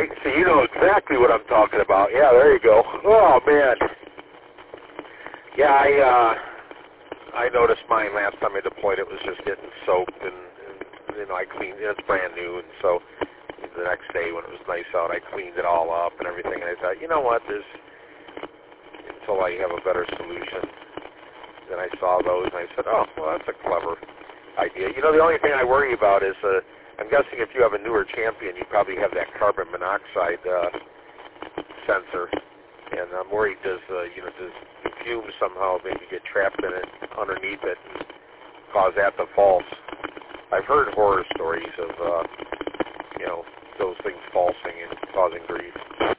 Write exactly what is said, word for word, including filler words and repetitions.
right. So you know exactly what I'm talking about. Yeah, there you go. Oh, man. Yeah, I uh, I noticed mine last time I deployed it was just getting soaked, and, and you know, I cleaned it. It's brand new, and so the next day when it was nice out, I cleaned it all up and everything, and I thought, you know what, there's, until I have a better solution. Then I saw those, and I said, oh, well, that's a clever idea. You know, the only thing I worry about is, uh, I'm guessing if you have a newer Champion, you probably have that carbon monoxide uh, sensor, and I'm worried does, uh, you know, does the fumes somehow maybe get trapped in it, underneath it, and cause that to false. I've heard horror stories of, uh, you know, those things falsing and causing grief.